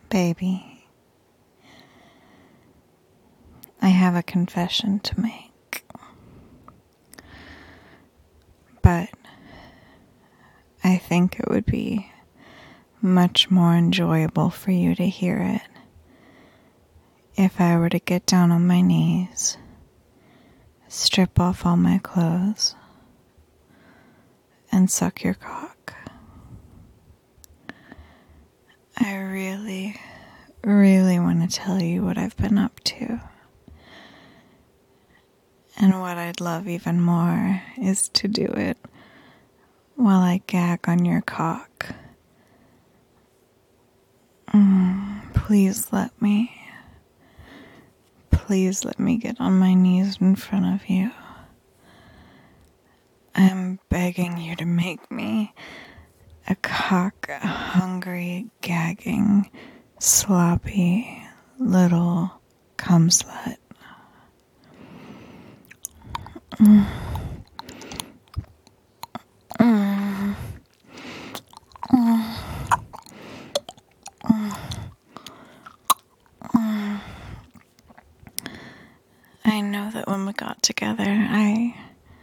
Baby, I have a confession to make, but I think it would be much more enjoyable for you to hear it if I were to get down on my knees, strip off all my clothes, and suck your cock. I really, really want to tell you what I've been up to. And what I'd love even more is to do it while I gag on your cock. Please let me. Please let me get on my knees in front of you. I'm begging you to make me a cock-hungry, gagging, sloppy little cum slut. I know that when we got together, I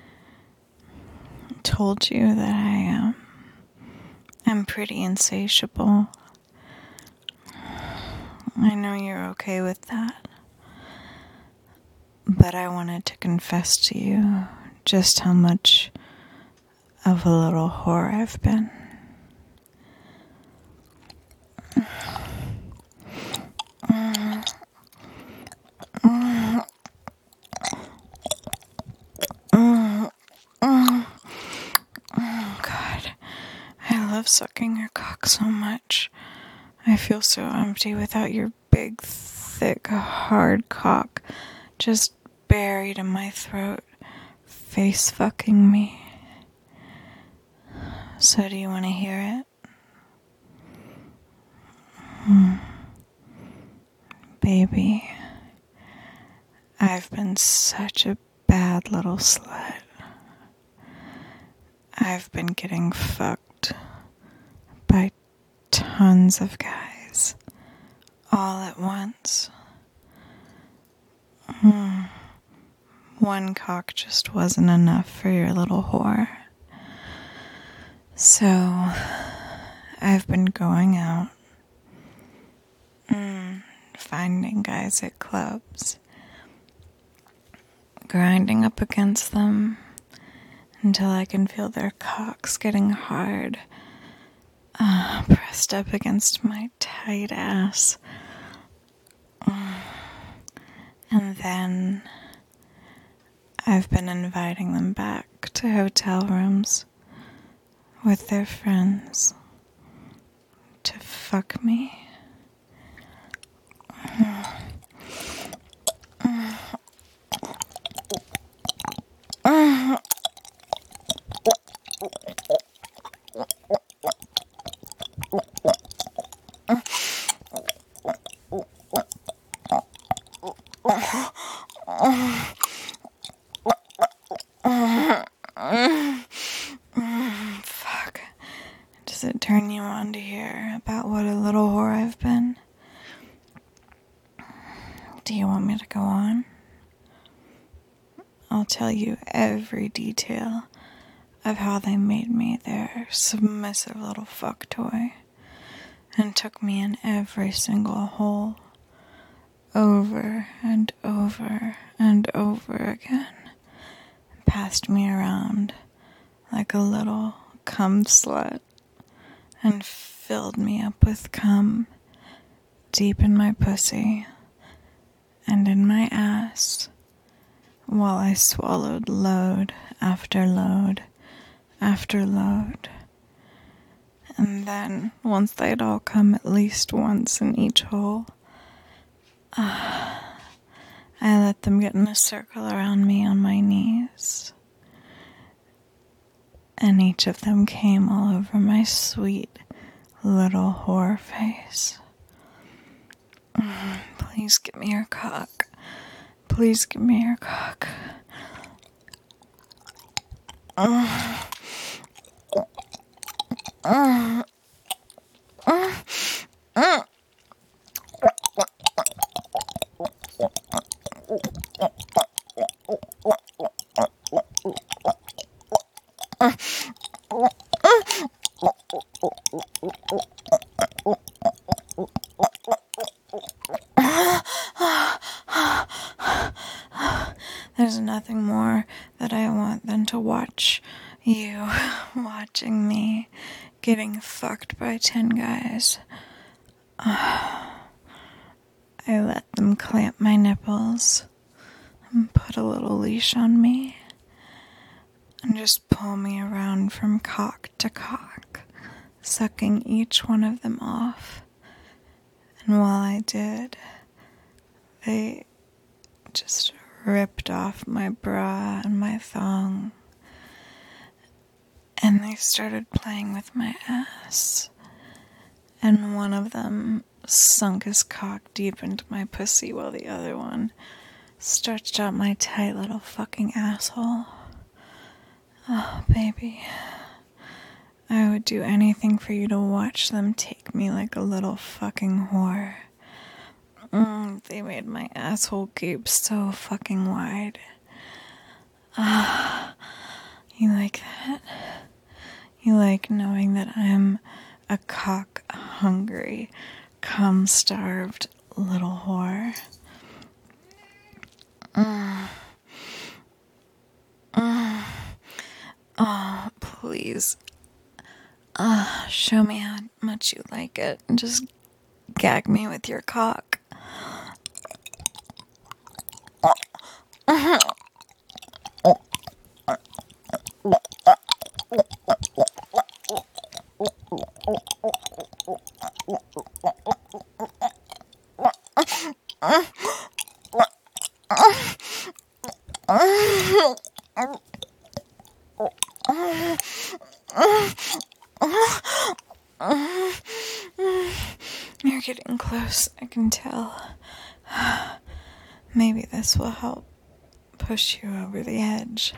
told you that I'm pretty insatiable. I know you're okay with that. But I wanted to confess to you just how much of a little whore I've been. God, I love sucking your cock so much. I feel so empty without your big, thick, hard cock just buried in my throat, face fucking me. So do you want to hear it? Baby, I've been such a bad little slut. I've been getting fucked by tons of guys all at once. One cock just wasn't enough for your little whore. So I've been going out, finding guys at clubs, grinding up against them until I can feel their cocks getting hard, pressed up against my tight ass. And then I've been inviting them back to hotel rooms with their friends to fuck me. Fuck. Does it turn you on to hear about what a little whore I've been? Do you want me to go on? I'll tell you every detail of how they made me their submissive little fuck toy and took me in every single hole over and over and over again, passed me around like a little cum slut and filled me up with cum deep in my pussy and in my ass while I swallowed load after load after load. And then, once they'd all come at least once in each hole, I let them get in a circle around me on my knees. And each of them came all over my sweet little whore face. Please give me your cock. Please give me your cock. There's nothing more that I want than to watch you watching me getting fucked by 10 guys. I let them clamp my nipples and put a little leash on me and just pull me around from cock to cock, sucking each one of them off. And while I did, they just ripped off my bra and my thong, and they started playing with my ass. And one of them sunk his cock deep into my pussy while the other one stretched out my tight little fucking asshole. Oh, baby. I would do anything for you to watch them take me like a little fucking whore. They made my asshole gape so fucking wide. You like that? You like knowing that I'm a cock-hungry, cum-starved little whore? Oh, please. Show me how much you like it and just gag me with your cock. You're getting close, I can tell. Maybe this will help push you over the edge.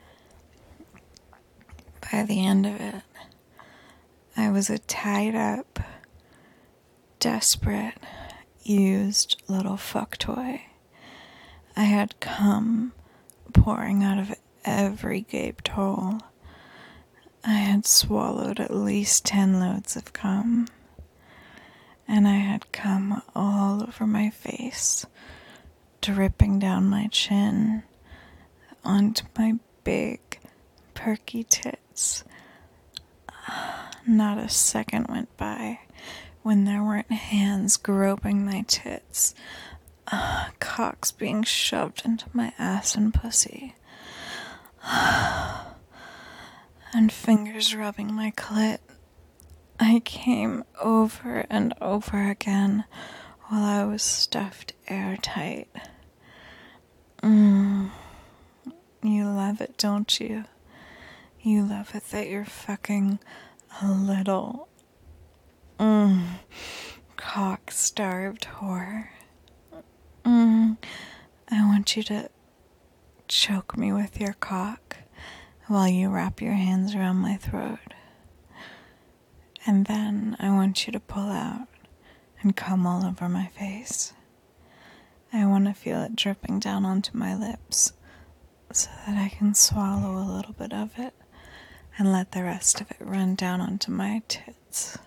By the end of it, I was a tied up, desperate, used little fuck toy. I had cum pouring out of every gaped hole. I had swallowed at least 10 loads of cum. And I had cum all over my face, dripping down my chin, onto my big, perky tits. Not a second went by when there weren't hands groping my tits, cocks being shoved into my ass and pussy, and fingers rubbing my clit. I came over and over again while I was stuffed airtight. You love it, don't you? You love it that you're fucking a little, cock-starved whore. I want you to choke me with your cock while you wrap your hands around my throat. And then I want you to pull out and come all over my face. I want to feel it dripping down onto my lips so that I can swallow a little bit of it and let the rest of it run down onto my tits.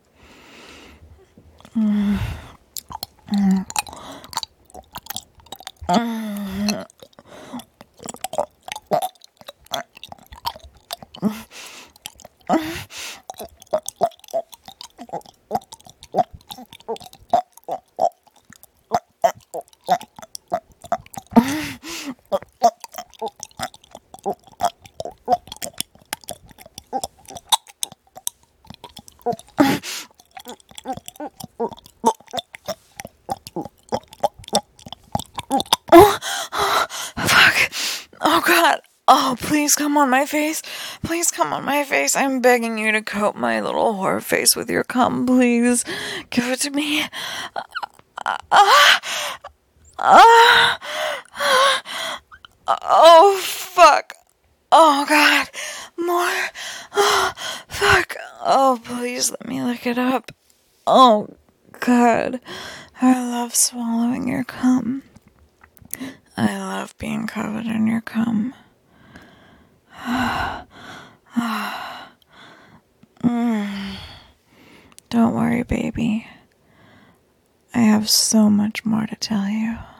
Oh God. Oh, please come on my face. Please come on my face. I'm begging you to coat my little whore face with your cum, please. Give it to me. Oh, fuck. Oh, God. More. Oh, fuck. Oh, please let me lick it up. Oh, God. I love swallowing your cum. I love being covered in your cum. Don't worry, baby. I have so much more to tell you.